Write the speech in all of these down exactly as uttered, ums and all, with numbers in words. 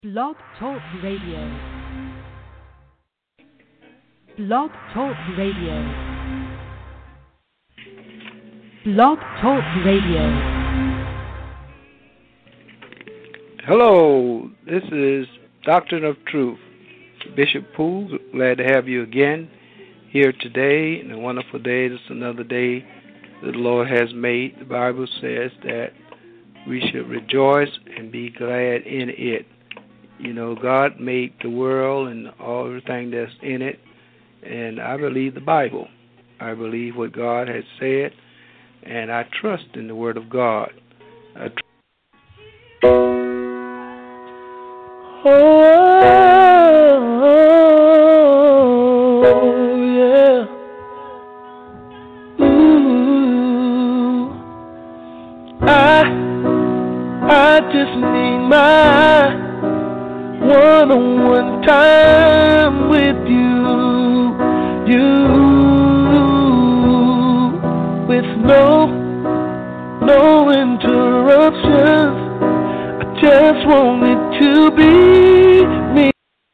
Blog Talk Radio. Blog Talk Radio. Blog Talk Radio. Hello, this is Doctrine of Truth. Bishop Poole, glad to have you again here today. And a wonderful day. This is another day that the Lord has made. The Bible says that we should rejoice and be glad in it. You know, God made the world and all everything that's in it, and I believe the Bible. I believe what God has said, and I trust in the Word of God. I tr- Oh, yeah. Ooh, I, I just need my one-on-one time with you, you, with no, no interruptions. I just want it to be me.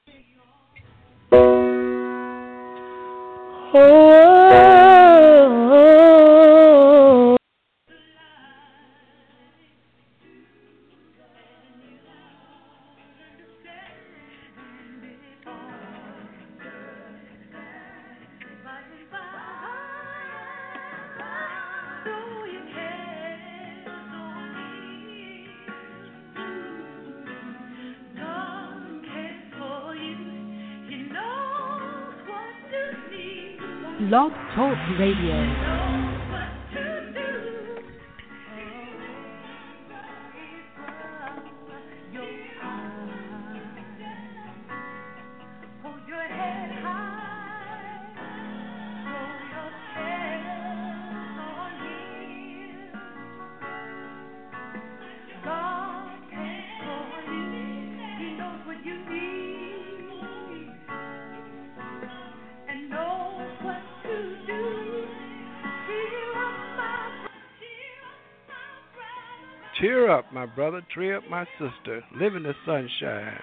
Oh, Blog Talk Radio. Cheer up, my brother. Cheer up, my sister. Live in the sunshine.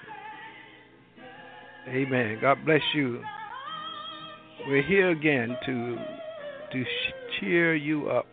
Amen. God bless you. We're here again to to cheer you up.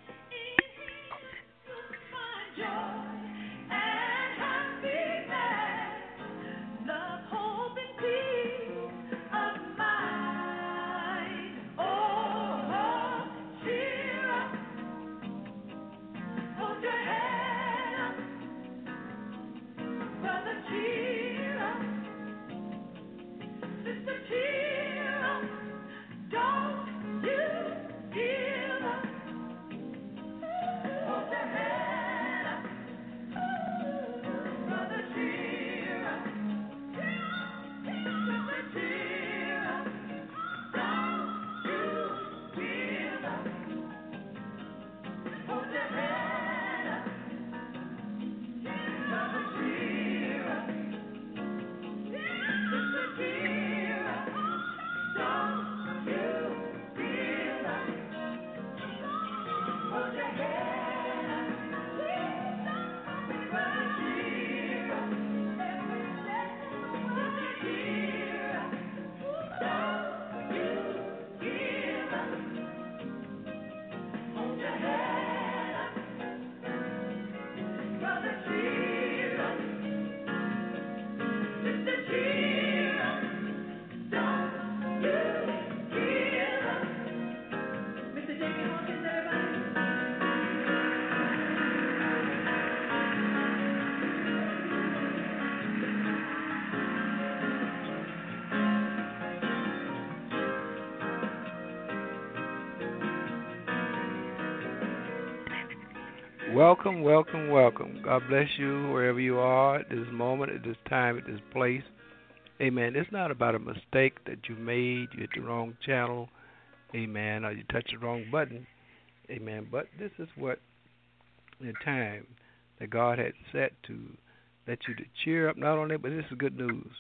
Welcome, welcome, welcome. God bless you wherever you are at this moment, at this time, at this place. Amen. It's not about a mistake that you made. You hit the wrong channel. Amen. Or you touched the wrong button. Amen. But this is what the time that God had set to let you to cheer up. Not only, but this is good news.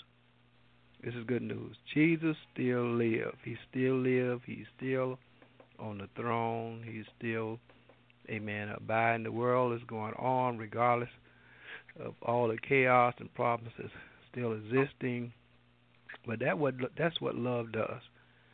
This is good news. Jesus still lives. He still lives. He's still on the throne. He's still amen, abiding. The world is going on regardless of all the chaos and problems that's still existing. But that what that's what love does.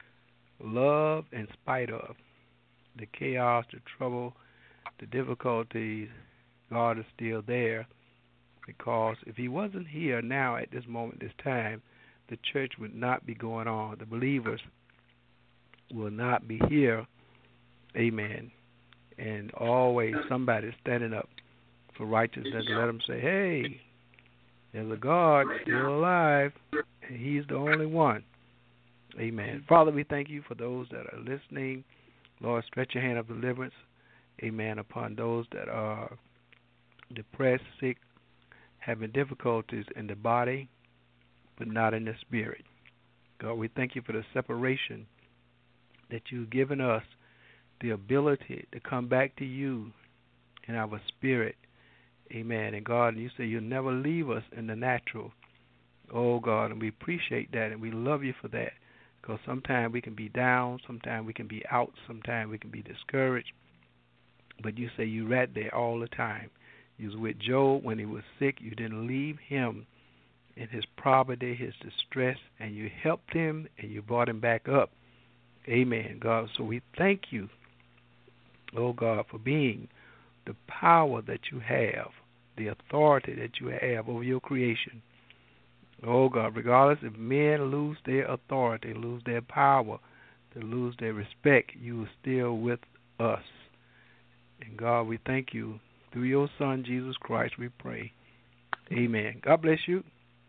Love, in spite of the chaos, the trouble, the difficulties, God is still there. Because if He wasn't here now at this moment, this time, the church would not be going on. The believers will not be here. Amen. And always somebody standing up for righteousness. Let them say, hey, there's a God still alive, and He's the only one. Amen. Father, we thank You for those that are listening. Lord, stretch Your hand of deliverance, amen, upon those that are depressed, sick, having difficulties in the body, but not in the spirit. God, we thank You for the separation that You've given us, the ability to come back to You in our spirit. Amen. And God, You say You'll never leave us in the natural. Oh, God, and we appreciate that, and we love You for that. Because sometimes we can be down, sometimes we can be out, sometimes we can be discouraged. But You say You right there all the time. You was with Job when he was sick. You didn't leave him in his poverty, his distress, and You helped him and You brought him back up. Amen, God. So we thank You, oh God, for being the power that You have, the authority that You have over Your creation. Oh God, regardless if men lose their authority, lose their power, to lose their respect, You are still with us. And God, we thank You. Through Your Son, Jesus Christ, we pray. Amen. God bless you.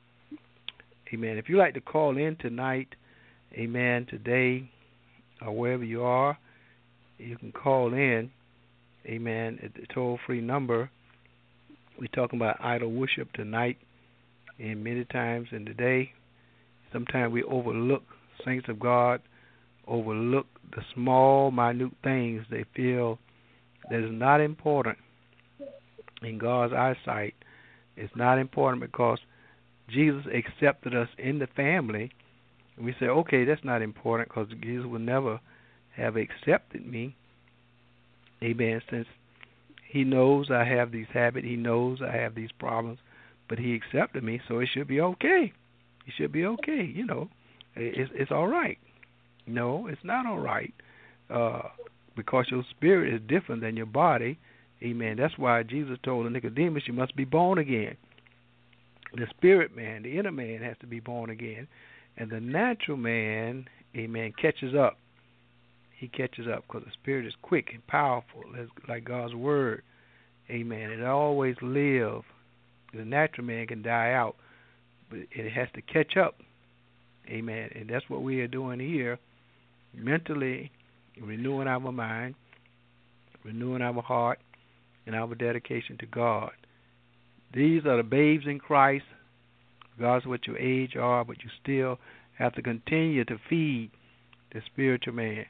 Amen. If you'd like to call in tonight, amen, today, or wherever you are, you can call in, amen, at the toll-free number. We're talking about idol worship tonight, and many times in the day, sometimes we overlook, saints of God, overlook the small, minute things they feel that is not important in God's eyesight. It's not important because Jesus accepted us in the family. And we say, okay, that's not important because Jesus would never have accepted me. Amen. Since He knows I have these habits, He knows I have these problems, but He accepted me, so it should be okay. It should be okay, you know. It's, it's all right. No, it's not all right uh, because your spirit is different than your body. Amen. That's why Jesus told Nicodemus, you must be born again. The spirit man, the inner man, has to be born again. And the natural man, amen, catches up. He catches up because the spirit is quick and powerful, like God's word. Amen. It always lives. The natural man can die out, but it has to catch up. Amen. And that's what we are doing here, mentally renewing our mind, renewing our heart, and our dedication to God. These are the babes in Christ, regardless of what your age are, but you still have to continue to feed the spiritual man.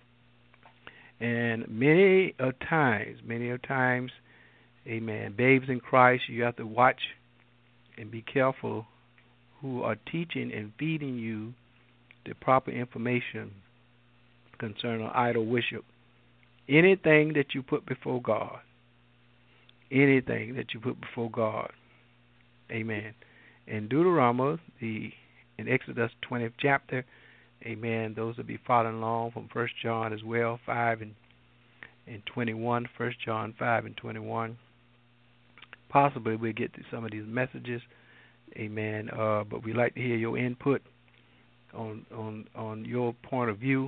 And many a times, many a times, amen, babes in Christ, you have to watch and be careful who are teaching and feeding you the proper information concerning idol worship. Anything that you put before God, anything that you put before God, amen. In Deuteronomy, the in Exodus twentieth chapter, amen, those will be following along from First John as well, five and, and twenty-one, First John five and twenty-one. Possibly we'll get to some of these messages, amen, uh, but we'd like to hear your input on on, on your point of view.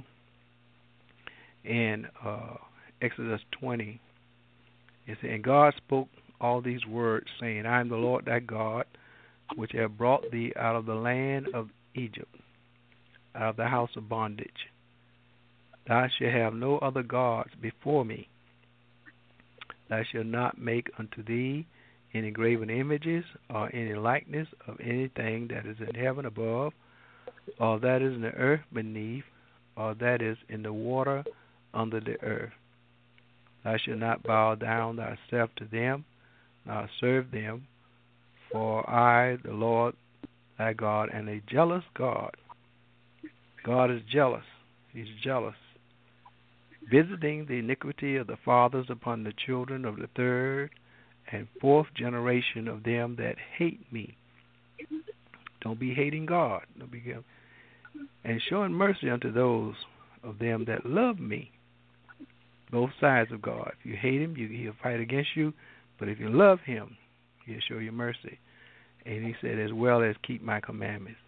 And uh, Exodus twenty, it says, and God spoke all these words, saying, I am the Lord thy God, which have brought thee out of the land of Egypt, out of the house of bondage. Thou shalt have no other gods before me. Thou shalt not make unto thee any graven images or any likeness of anything that is in heaven above, or that is in the earth beneath, or that is in the water under the earth. Thou shalt not bow down thyself to them, nor serve them, for I, the Lord thy God, am a jealous God. God is jealous. He's jealous, visiting the iniquity of the fathers upon the children of the third and fourth generation of them that hate me, Don't be hating God. Don't be and showing mercy unto those of them that love me. Both sides of God. If you hate him, you, he'll fight against you. But if you love him, he'll show you mercy. And he said, as well as keep my commandments.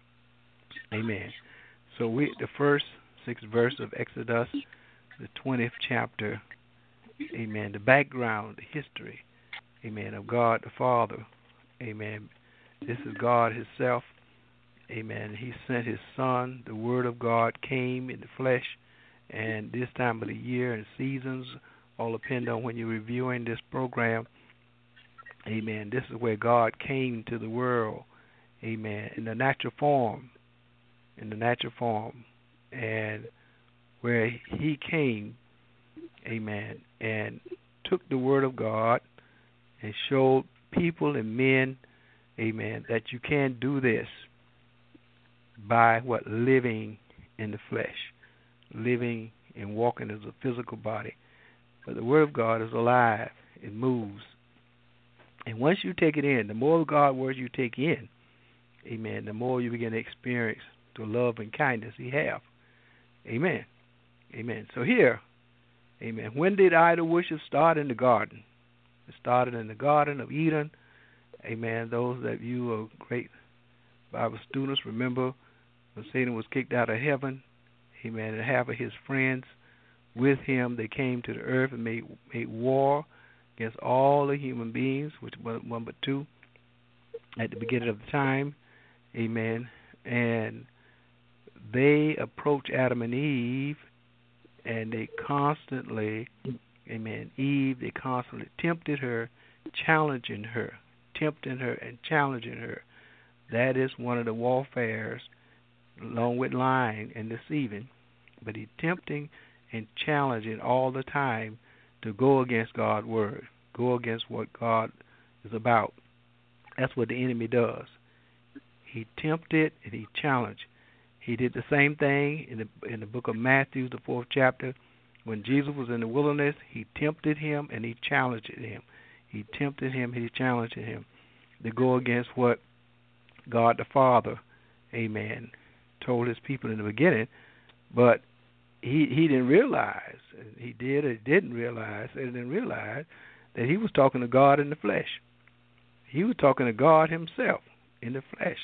Amen. So we, the first six verse of Exodus, the twentieth chapter, amen, the background, the history, amen, of God the Father, amen. This is God himself, amen. He sent his Son. The Word of God came in the flesh, and this time of the year and seasons all depend on when you're reviewing this program, amen. This is where God came to the world, amen, in the natural form, in the natural form, and where he came, amen, and took the Word of God and showed people and men, amen, that you can do this by what? Living in the flesh, living and walking as a physical body. But the Word of God is alive. It moves. And once you take it in, the more of God's Word you take in, amen, the more you begin to experience the love and kindness he have. Amen. Amen. So here, amen, when did idol worship start? In the garden. It started in the Garden of Eden. Amen. Those that you are great Bible students remember when Satan was kicked out of heaven, amen, and half of his friends with him, they came to the earth and made, made war against all the human beings, which was one but two, at the beginning of the time. Amen. And they approached Adam and Eve, and they constantly, amen, Eve, they constantly tempted her, challenging her, tempting her and challenging her. That is one of the warfares, along with lying and deceiving. But he's tempting and challenging all the time to go against God's word, go against what God is about. That's what the enemy does. He tempted and he challenged. He did the same thing in the in the book of Matthew, the fourth chapter. When Jesus was in the wilderness, he tempted him and he challenged him. He tempted him and he challenged him to go against what God the Father, amen, told his people in the beginning. But he he didn't realize, he did or didn't realize, and didn't realize that he was talking to God in the flesh. He was talking to God himself in the flesh.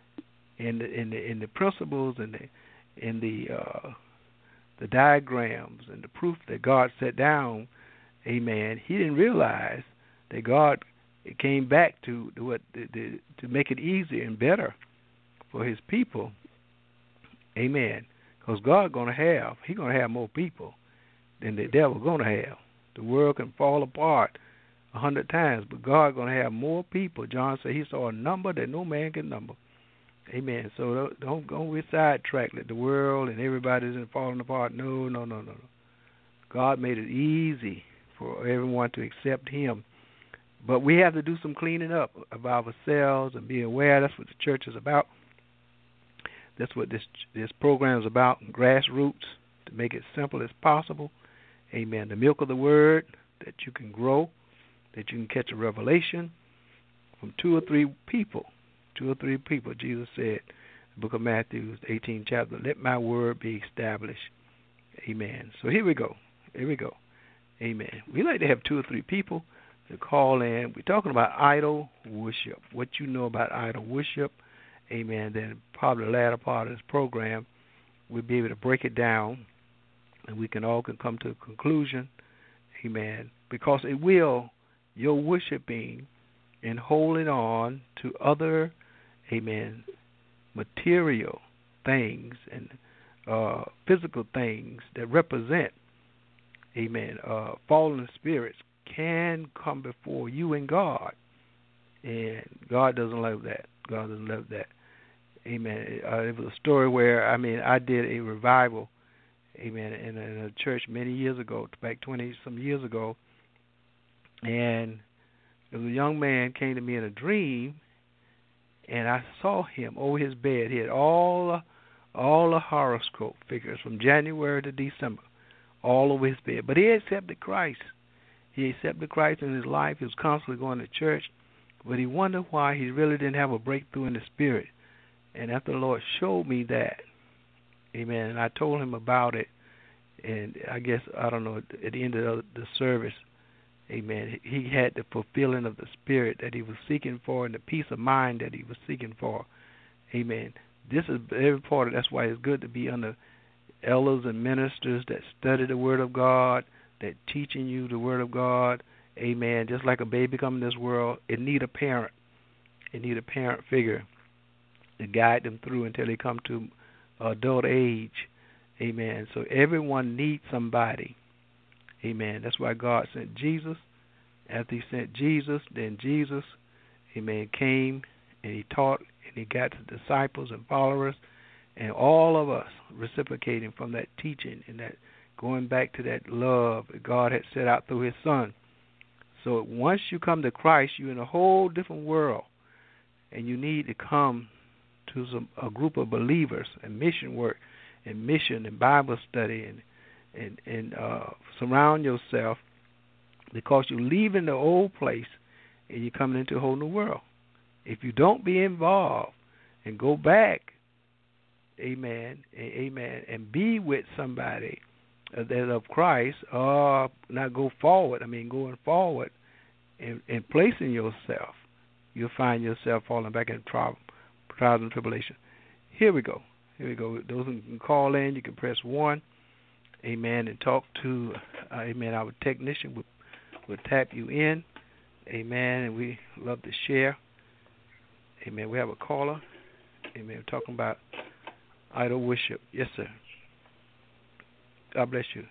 In the in the in the principles and the in the uh, the diagrams and the proof that God set down, amen. He didn't realize that God came back to do what the, the, to make it easier and better for His people, amen. Because God going to have He's going to have more people than the devil going to have. The world can fall apart a hundred times, but God going to have more people. John said He saw a number that no man can number. Amen. So don't, don't go with sidetrack that the world and everybody's falling apart. No, no, no, no, no. God made it easy for everyone to accept Him. But we have to do some cleaning up of ourselves and be aware. That's what the church is about. That's what this this program is about, grassroots, to make it simple as possible. Amen. The milk of the Word, that you can grow, that you can catch a revelation from two or three people. Two or three people, Jesus said, the book of Matthew, the eighteenth chapter, let my word be established. Amen. So here we go. Here we go. Amen. We like to have two or three people to call in. We're talking about idol worship, what you know about idol worship. Amen. Then probably the latter part of this program, we'll be able to break it down, and we can all can come to a conclusion. Amen. Because it will, your worshiping and holding on to other, amen, material things and uh, physical things that represent, amen, uh, fallen spirits can come before you and God. And God doesn't love that. God doesn't love that. Amen. Uh, it was a story where, I mean, I did a revival, amen, in a, in a church many years ago, back twenty-some years ago. And there was a young man came to me in a dream, and I saw him over his bed. He had all the, all the horoscope figures from January to December, all over his bed. But he accepted Christ. He accepted Christ in his life. He was constantly going to church, but he wondered why he really didn't have a breakthrough in the spirit. And after the Lord showed me that, amen, and I told him about it, and I guess, I don't know, at the end of the service, amen, he had the fulfilling of the Spirit that he was seeking for and the peace of mind that he was seeking for. Amen. This is very important. That's why it's good to be under elders and ministers that study the Word of God, that teaching you the Word of God. Amen. Just like a baby coming to this world, it need a parent. It need a parent figure to guide them through until they come to adult age. Amen. So everyone needs somebody. Amen. That's why God sent Jesus. After he sent Jesus, then Jesus, amen, came and he taught and he got the disciples and followers, and all of us reciprocating from that teaching and that going back to that love that God had set out through his Son. So once you come to Christ, you're in a whole different world, and you need to come to some, a group of believers and mission work and mission and Bible study and and, and uh, surround yourself, because you're leaving the old place and you're coming into a whole new world. If you don't be involved and go back, amen, amen, and be with somebody that of Christ, or not go forward, I mean going forward and, and placing yourself, you'll find yourself falling back in trial, trials and tribulation. Here we go. Here we go. Those who can call in, you can press one. Amen, and talk to, uh, amen, our technician will, will tap you in, amen, and we love to share, amen. We have a caller, amen, we're talking about idol worship. Yes, sir. God bless you.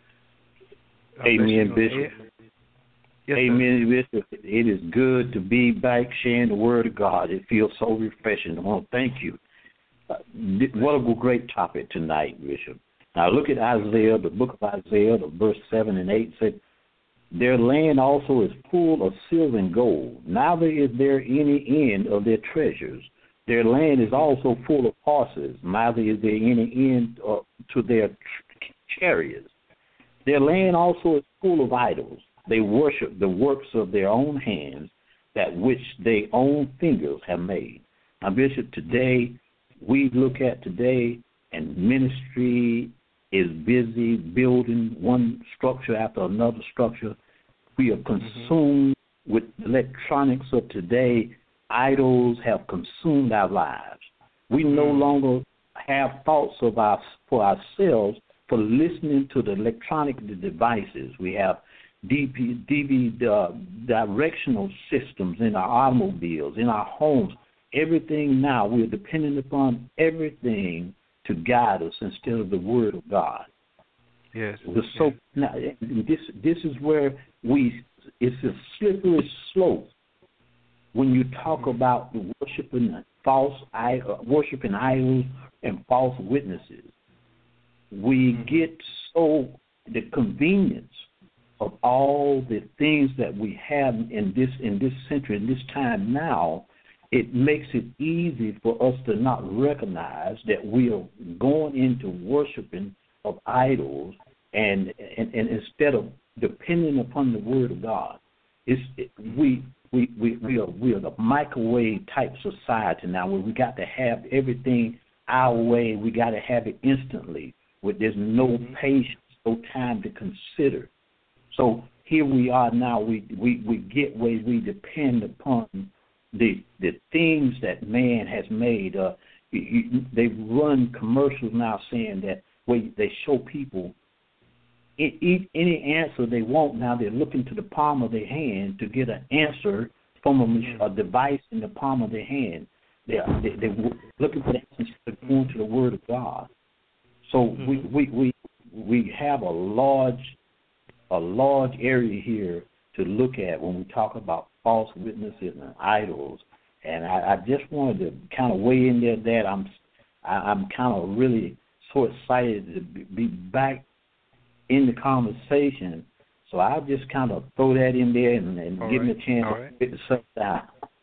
God amen, bless you. Bishop. Yes, amen, Bishop. It is good to be back sharing the Word of God. It feels so refreshing. I want to thank you. Uh, what a great topic tonight, Bishop. Now look at Isaiah, the book of Isaiah, the verse seven and eight said, their land also is full of silver and gold. Neither is there any end of their treasures. Their land is also full of horses. Neither is there any end uh, to their chariots. Their land also is full of idols. They worship the works of their own hands, that which their own fingers have made. Now, Bishop, today, we look at today, and ministry is busy building one structure after another structure. We are consumed mm-hmm. with electronics of today. Idols have consumed our lives. We mm-hmm. no longer have thoughts of our, for ourselves for listening to the electronic devices. We have D V D uh, directional systems in our automobiles, in our homes. Everything now, we're dependent upon everything to guide us instead of the Word of God. Yes. So yes. now this this is where we it's a slippery slope when you talk mm-hmm. about the worshiping false uh, worshiping idols and false witnesses. We mm-hmm. get so the convenience of all the things that we have in this in this century, in this time now. It makes it easy for us to not recognize that we are going into worshiping of idols, and and, and instead of depending upon the Word of God, it's it, we we we we are we are the microwave type society now, where we got to have everything our way. We got to have it instantly, where there's no mm-hmm. patience, no time to consider. So here we are now. We we we get ways we depend upon the the things that man has made. Uh, you, you, they run commercials now saying that where they show people it, it, any answer they want. Now they're looking to the palm of their hand to get an answer from a, a device in the palm of their hand. They're, they, they're looking for the answer to going to the Word of God. So mm-hmm. we, we, we we have a large a large area here to look at when we talk about false witnesses and idols, and I, I just wanted to kind of weigh in there that I'm I, I'm kind of really so excited to be back in the conversation. So I'll just kind of throw that in there and, and give right. me a chance all to right. get the stuff down.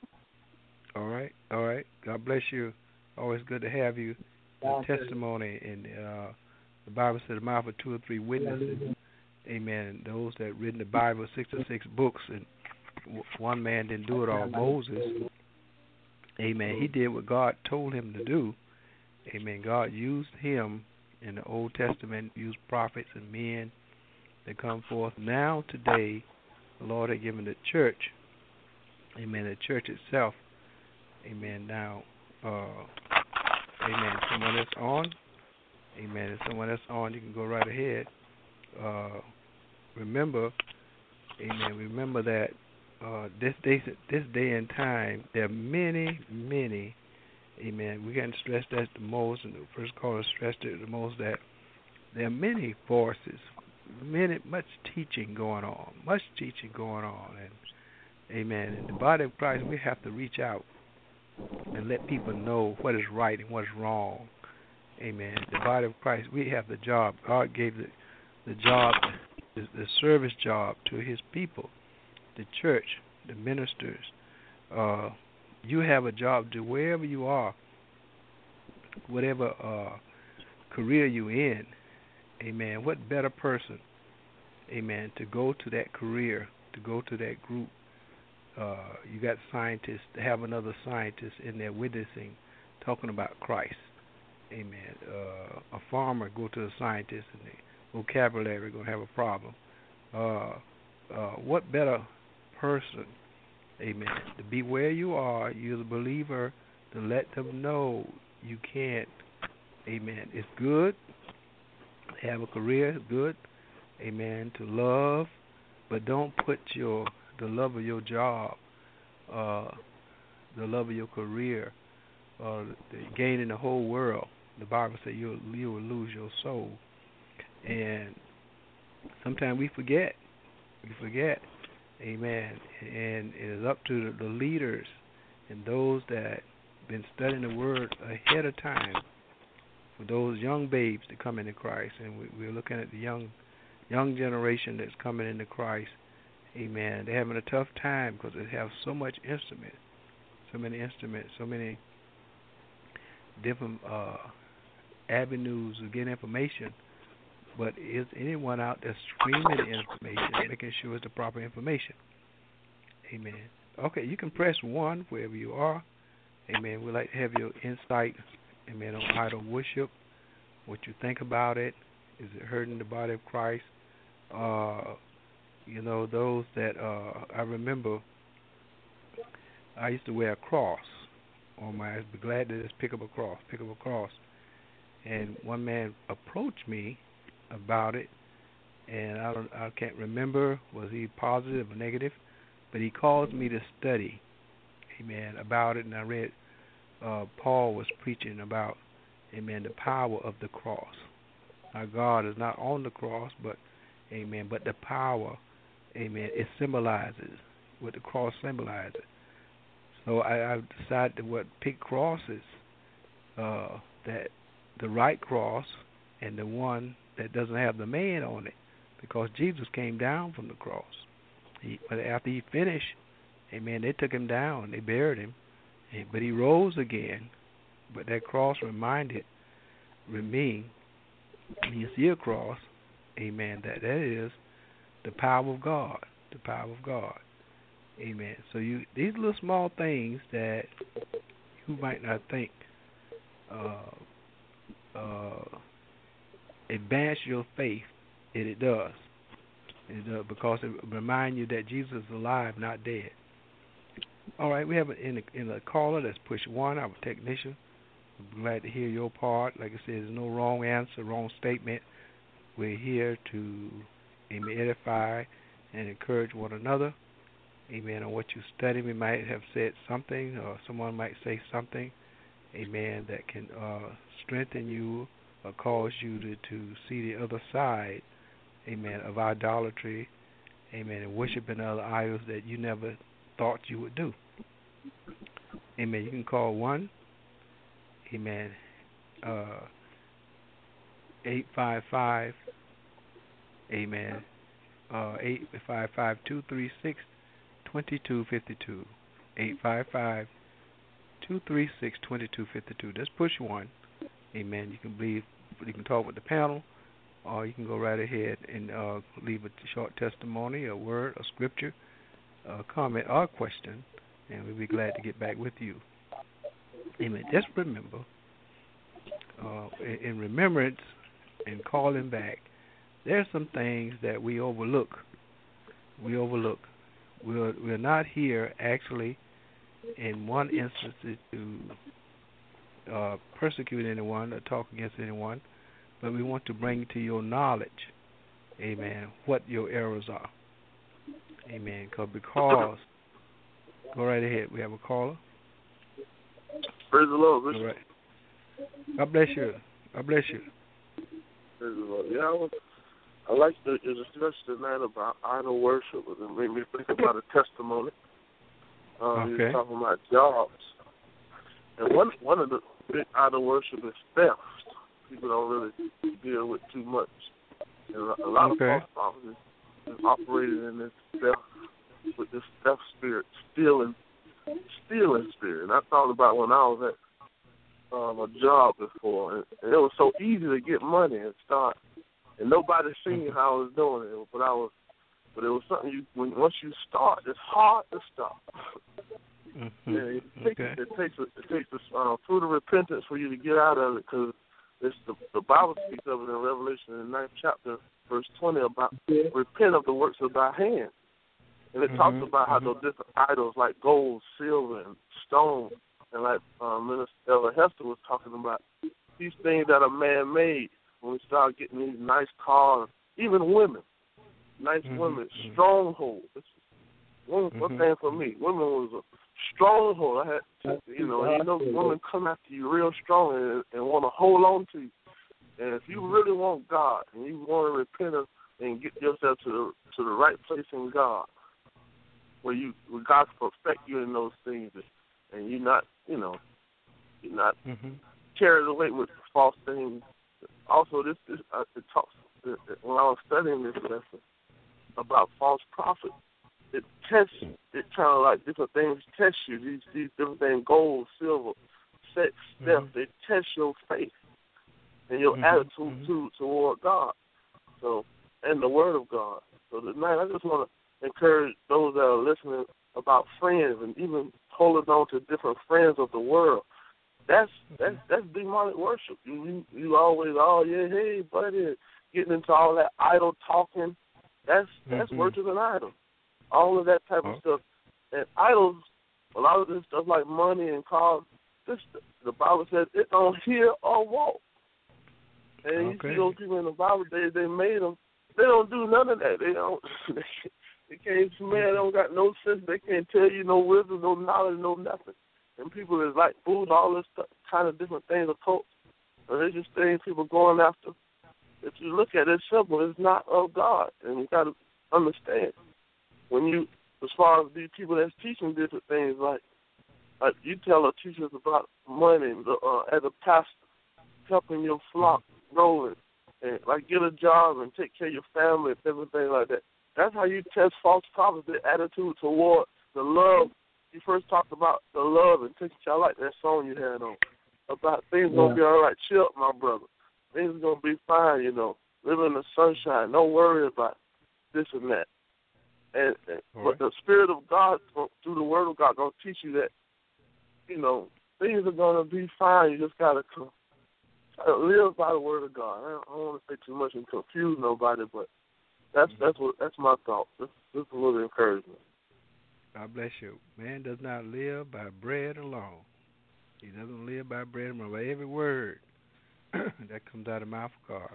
All right, all right. God bless you. Always good to have you. The testimony in uh, the Bible says the mouth of two or three witnesses. Amen. Those that read in the Bible, sixty-six books, and one man didn't do it all. Moses, Amen. He did what God told him to do. Amen. God used him in the Old Testament, used prophets and men to come forth. Now, today, the Lord had given the church, amen, the church itself, amen, now, uh, amen, someone that's on, amen, if someone that's on, you can go right ahead. Uh, remember, amen, remember that uh, this day, this day and time, there are many, many, amen, we can't stress that the most, and the first caller stressed it the most, that there are many voices, many, much teaching going on, much teaching going on, and amen, in the body of Christ, we have to reach out and let people know what is right and what's wrong, amen. The body of Christ, we have the job. God gave the, the job, the, the service job to his people, the church, the ministers. Uh, you have a job to wherever you are, whatever uh, career you're in, amen. What better person, amen, to go to that career, to go to that group. Uh, you got scientists, to have another scientist in there witnessing, talking about Christ, amen. Uh, a farmer go to a scientist and the vocabulary going to have a problem. Uh, uh, what better person, amen, to be where you are, you're the believer, to let them know you can't, amen. It's good to have a career, it's good, amen, to love, but don't put your the love of your job, uh, the love of your career, uh, the gaining the whole world. The Bible says you'll, you will lose your soul. And sometimes we forget. We forget. Amen. And it is up to the, the leaders and those that have been studying the Word ahead of time for those young babes to come into Christ. And we, we're looking at the young young generation that's coming into Christ. Amen. They're having a tough time because they have so much instrument, so many instruments, so many different uh, avenues of getting information. But is anyone out there streaming the information, making sure it's the proper information? Amen. Okay, you can press one wherever you are. Amen. We'd like to have your insight, amen, on idol worship, what you think about it. Is it hurting the body of Christ? Uh, you know, those that, uh, I remember I used to wear a cross on my, I'd be glad to just pick up a cross, pick up a cross. And one man approached me about it, and I don't, I can't remember, was he positive or negative, but he caused me to study, amen, about it, and I read uh, Paul was preaching about, amen, the power of the cross. Our God is not on the cross, but, amen, but the power, amen, it symbolizes what the cross symbolizes. So I, I decided to what pick crosses, uh, that the right cross and the one that doesn't have the man on it, because Jesus came down from the cross. He, but after he finished, amen, they took him down, they buried him, but he rose again. But that cross reminded me, when you see a cross, amen, that that is the power of God, the power of God, amen. So you these little small things that you might not think uh, uh, advance your faith, and it does. It does, because it reminds you that Jesus is alive, not dead. All right, we have in the, in the caller that's push one, our technician. I'm glad to hear your part. Like I said, there's no wrong answer, wrong statement. We're here to, amen, edify and encourage one another. Amen. On what you study, we might have said something, or someone might say something, amen, that can uh, strengthen you or cause you to, to see the other side, amen, of idolatry, amen, and worshiping other idols that you never thought you would do. Amen. You can call one, amen, uh, eight five five, amen, uh, eight five five, two three six, two two five two, eight five five, two three six, two two five two. Just push one. Amen. You can leave, you can talk with the panel, or you can go right ahead and uh, leave a short testimony, a word, a scripture, a comment, or a question, and we'll be glad to get back with you. Amen. Just remember, uh, in, in remembrance and calling back, there's some things that we overlook. We overlook. We're, we're not here actually in one instance to uh, persecute anyone or talk against anyone, but we want to bring to your knowledge, amen, what your errors are. Amen. Because, go right ahead. We have a caller. Praise the Lord. All right. God bless you. God bless you. Praise the Lord. Yeah, I, was, I like the discussion tonight about idol worship. It made me think about a testimony. Uh, okay. We were talking about jobs. And one one of the big idol worship is theft. People don't really deal with too much. And a lot okay. of false prophets is operating in this theft, with this theft spirit, stealing, stealing spirit. And I thought about when I was at um, a job before, and, and it was so easy to get money and start, and nobody seen how I was doing it, but I was, but it was something you when once you start, it's hard to stop. Mm-hmm. Yeah, it takes okay. it takes a, it takes a uh, fruit of repentance for you to get out of it, because it's the the Bible speaks of it in Revelation in the ninth chapter, verse twenty, about yeah. repent of the works of thy hand, and it mm-hmm. talks about how mm-hmm. those different idols like gold, silver, and stone, and like um, Minister Ella Hester was talking about, these things that are man-made. When we start getting these nice cars, even women, nice mm-hmm. women, stronghold. One, mm-hmm. one thing for me, women was a stronghold. I had, you know, you know, women come after you real strong and, and want to hold on to you. And if you really want God and you want to repent of and get yourself to the to the right place in God, where you, where God can perfect you in those things, and you're not, you know, you're not mm-hmm. carried away with false things. Also, this, this uh, it talks it, it, when I was studying this lesson about false prophets. It tests, it kind of like different things test you. These these different things, gold, silver, sex, theft, mm-hmm. they test your faith and your mm-hmm. attitude mm-hmm. to, toward God. So, and the Word of God. So tonight, I just want to encourage those that are listening about friends and even holding on to different friends of the world. That's that's that's demonic worship. You you, you always, oh yeah, hey buddy, getting into all that idol talking. That's that's mm-hmm. worship an idol. All of that type of oh. stuff. And idols, a lot of this stuff like money and cars, this, the Bible says it don't hear or walk. And okay. you see those people in the Bible, they they made them, they don't do none of that. They don't, they can't smell, they don't got no sense, they can't tell you no wisdom, no knowledge, no nothing. And people is like food, all this stuff, kind of different things of cults. And they're just things people going after. If you look at it, it's simple, it's not of God. And you got to understand. When you, as far as these people that's teaching different things, like, like you tell the teachers about money, uh, as a pastor, helping your flock growing, and like get a job and take care of your family and everything like that. That's how you test false prophets, their attitude toward the love. You first talked about the love and taking care. I like that song you had on about things yeah. gonna be all right. Chill, my brother. Things gonna be fine. You know, live in the sunshine. Don't worry about this and that. And, and right. But the Spirit of God, through the Word of God, going to teach you that, you know, things are going to be fine. You just got to live by the Word of God. I don't, I don't want to say too much and confuse nobody, but that's that's what that's my thought. Just, just a little encouragement. God bless you. Man does not live by bread alone. He doesn't live by bread alone, by every word that comes out of the mouth of God.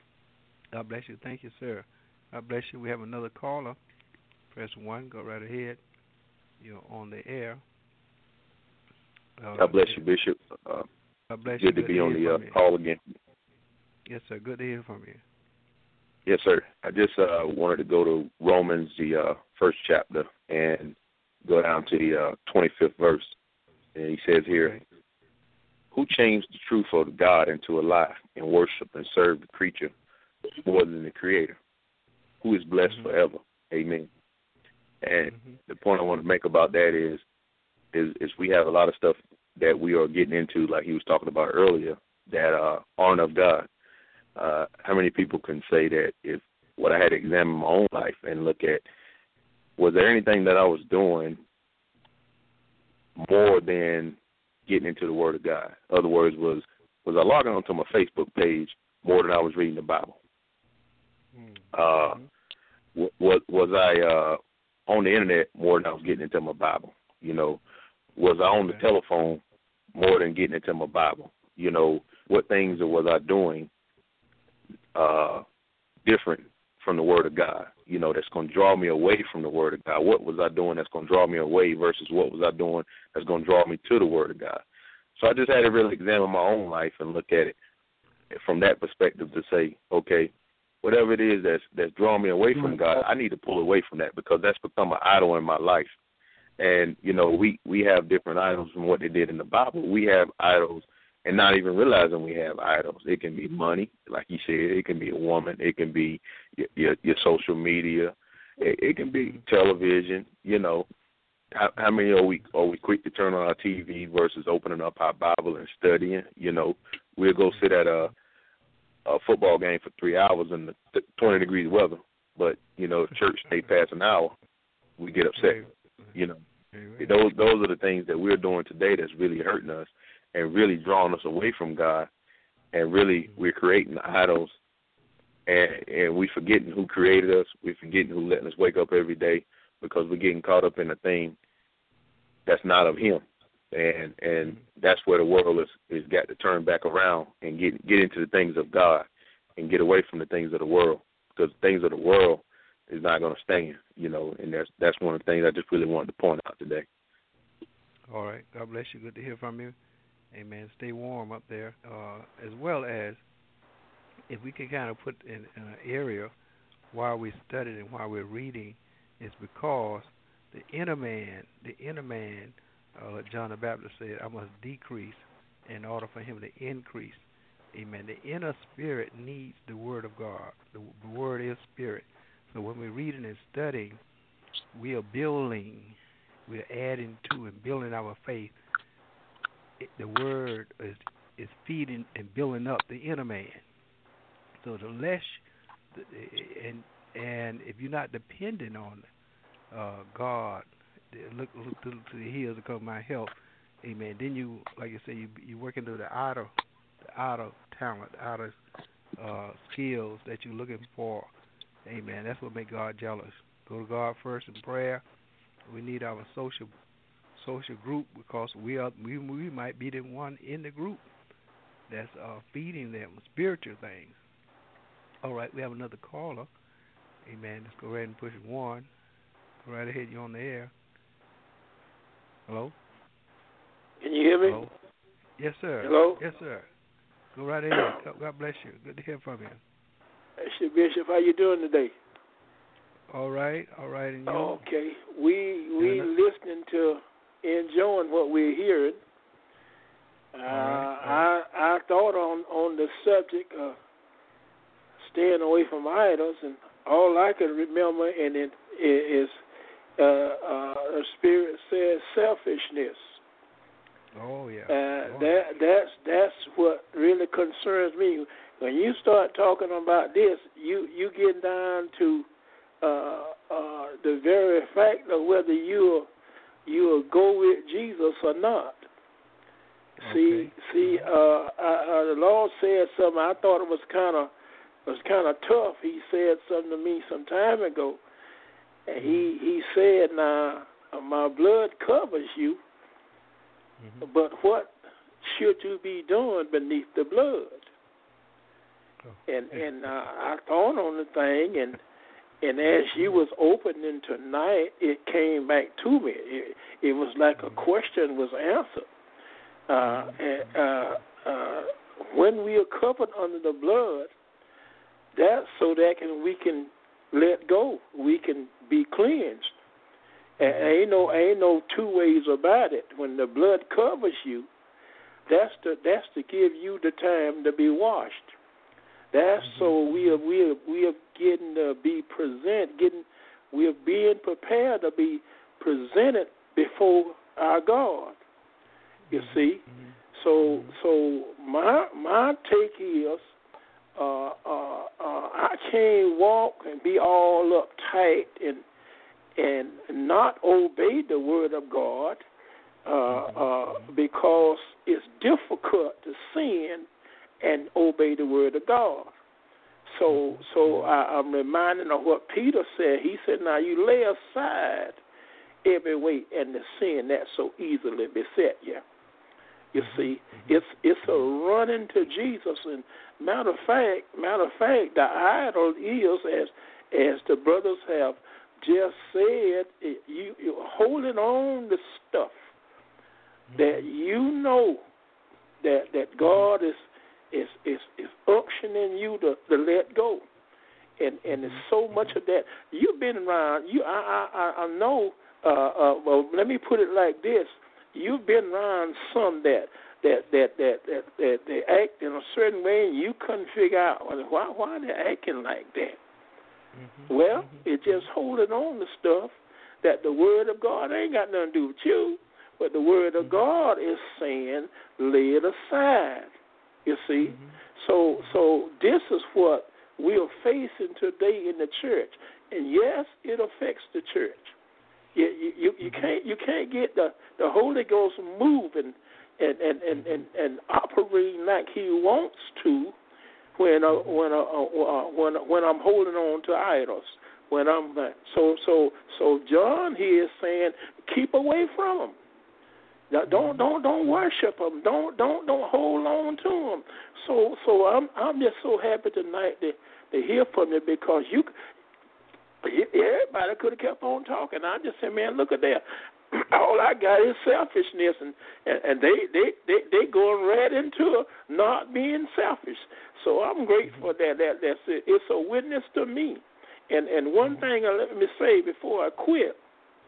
God bless you. Thank you, sir. God bless you. We have another caller. Press one. Go right ahead. You're on the air. Uh, God bless you, Bishop. Uh, God bless good you. to be on the uh, call again. Yes, sir. Good to hear from you. Yes, sir. I just uh, wanted to go to Romans, the uh, first chapter, and go down to the uh, twenty-fifth verse. And he says here, okay. Who changed the truth of God into a lie and worship and serve the creature more than the Creator, who is blessed mm-hmm. forever. Amen. And mm-hmm. the point I want to make about that is, is, is we have a lot of stuff that we are getting into, like he was talking about earlier, that uh, aren't of God. Uh, how many people can say that if what I had to examine my own life and look at, was there anything that I was doing more than getting into the Word of God. In other words, was was I logging onto my Facebook page more than I was reading the Bible? Uh, was, was I uh, on the internet more than I was getting into my Bible? You know, was I on the telephone more than getting into my Bible? You know, what things was I doing uh, different from the Word of God? You know, that's going to draw me away from the Word of God. What was I doing that's going to draw me away versus what was I doing that's going to draw me to the Word of God? So I just had to really examine my own life and look at it from that perspective to say, okay, whatever it is that's that's drawing me away from God, I need to pull away from that because that's become an idol in my life. And, you know, we, we have different idols from what they did in the Bible. We have idols and not even realizing we have idols. It can be money, like you said. It can be a woman. It can be your, your, your social media. It, it can be television, you know. How, how many are we are we quick to turn on our T V versus opening up our Bible and studying? You know, we'll go sit at a, a football game for three hours in the twenty degrees weather, but you know, if church stay past an hour, we get upset. You know, those those are the things that we're doing today that's really hurting us and really drawing us away from God, and really we're creating idols, and and we forgetting who created us. We're forgetting who letting us wake up every day, because we're getting caught up in a thing that's not of Him, and and that's where the world is is got to turn back around and get get into the things of God and get away from the things of the world, because the things of the world is not going to stand, you know, and that's that's one of the things I just really wanted to point out today. All right, God bless you. Good to hear from you. Amen. Stay warm up there, uh, as well as if we can kind of put in, in an area while we're studying and while we're reading. It's because the inner man, the inner man, uh, John the Baptist said, I must decrease in order for him to increase. Amen. The inner spirit needs the Word of God. The, the Word is spirit. So when we're reading and studying, we are building, we're adding to and building our faith. It, the Word is, is feeding and building up the inner man. So the less, and And if you're not dependent on uh, God, look, look to, to the hills to come my help, amen. Then you, like you say, you you working through the outer, the outer talent, the outer uh, skills that you're looking for, amen. That's what makes God jealous. Go to God first in prayer. We need our social social group, because we are we we might be the one in the group that's uh, feeding them spiritual things. All right, we have another caller. Amen. Let's go ahead and push one. Go right ahead. You're on the air. Hello? Can you hear me? Hello? Yes, sir. Hello? Yes, sir. Go right ahead. God bless you. Good to hear from you. Hey, Bishop, how you doing today? All right. All right. And you? Okay. We we listening to, enjoying what we're hearing. Uh, all right. All right. I I thought on, on the subject of staying away from idols, and all I can remember in it is uh, uh, the Spirit says selfishness. Oh yeah. Uh, oh, that that's that's what really concerns me. When you start talking about this, you you get down to uh, uh, the very fact of whether you you will go with Jesus or not. Okay. See, see, uh, uh, uh, the Lord said something. I thought it was kind of was kind of tough. He said something to me some time ago, and he he said, "Now my blood covers you, mm-hmm. but what should you be doing beneath the blood?" Oh. And and uh, I thought on the thing, and and as you was opening tonight, it came back to me. It, it was like a question was answered. Uh, and, uh, uh, when we are covered under the blood, that's so that can we can let go. We can be cleansed. And ain't no ain't no two ways about it. When the blood covers you, that's to that's to give you the time to be washed. That's mm-hmm. so we are we are we are getting to be present, getting we are being prepared to be presented before our God. You mm-hmm. see, mm-hmm. so so my my take is. Uh, uh, uh, I can't walk and be all uptight and and not obey the word of God uh, uh, because it's difficult to sin and obey the word of God. So, so I, I'm reminded of what Peter said. He said, "Now you lay aside every weight and the sin that so easily beset you." You see, it's it's a running to Jesus. And matter of fact, matter of fact, the idol is, as as the brothers have just said, it, you you're holding on to stuff that you know that that God is is is, is unctioning you to, to let go. And and there's so much of that. You've been around. You I I I know. Uh, uh, well, let me put it like this. You've been around some that that that that that, that they act in a certain way, and you couldn't figure out why why they're acting like that. Mm-hmm. Well, mm-hmm. it's just holding on to stuff that the Word of God ain't got nothing to do with you, but the Word of mm-hmm. God is saying, lay it aside. You see, mm-hmm. so so this is what we are facing today in the church, and yes, it affects the church. You, you you can't you can't get the, the Holy Ghost moving and and, and, and, and operating like He wants to when uh, when uh, uh, when when I'm holding on to idols. When I'm so so so John here is saying keep away from them. Now, don't don't don't worship them. Don't don't don't hold on to them. So so I'm I'm just so happy tonight to to hear from you because you. Everybody could have kept on talking. I just said, man, look at that. All I got is selfishness, and, and, and they, they, they, they going right into not being selfish. So I'm grateful that, that that's it. It's a witness to me. And and one thing uh, let me say before I quit,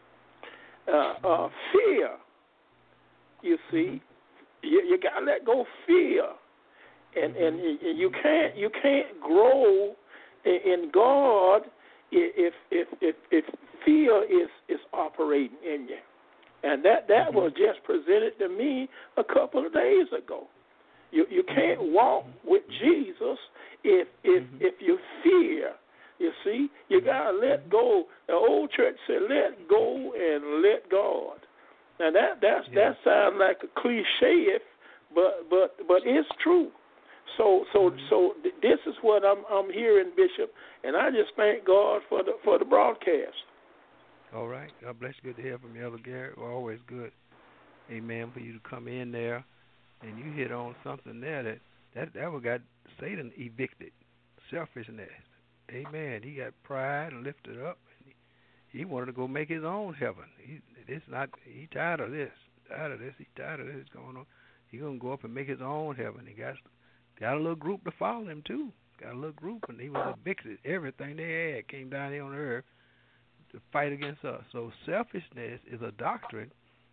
uh, uh, fear, you see, you, you got to let go of fear. And, and you can't you can't grow in, in God If if if if fear is, is operating in you, and that, that mm-hmm. was just presented to me a couple of days ago. You you can't walk with Jesus if if mm-hmm. if you fear. You see, you gotta let go. The old church said, "Let go and let God." Now that that's yeah. that sounds like a cliche, if, but but but it's true. So, so, so this is what I'm, I'm hearing, Bishop, and I just thank God for the for the broadcast. All right, God bless you. Good to hear from you, Elder Garrett. Well, always good, amen, for you to come in there, and you hit on something there that that that what got Satan evicted, selfishness, amen. He got pride and lifted up. And he, he wanted to go make his own heaven. He, it's not. He tired of this, tired of this. He tired of this going on. He gonna go up and make his own heaven. He got. Got a little group to follow him, too. Got a little group, and he was evicted. Everything they had came down here on earth to fight against us. So selfishness is a doctrine,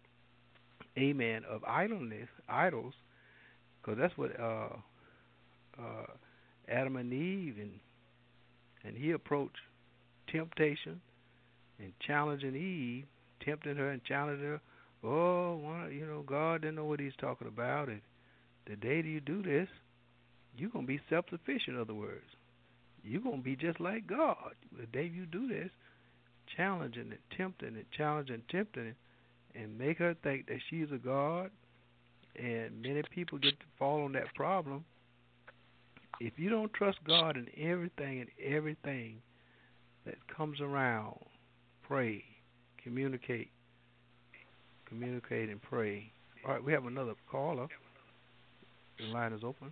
amen, of idleness, idols, because that's what uh, uh, Adam and Eve, and and he approached temptation and challenging Eve, tempting her and challenging her. Oh, well, you know, God didn't know what he's talking about. And the day that you do this, you're going to be self-sufficient, in other words. You're going to be just like God. The day you do this, challenging and tempting and challenging and tempting it, and make her think that she's a God, and many people get to fall on that problem. If you don't trust God in everything and everything that comes around, pray, communicate, communicate and pray. All right, we have another caller. The line is open.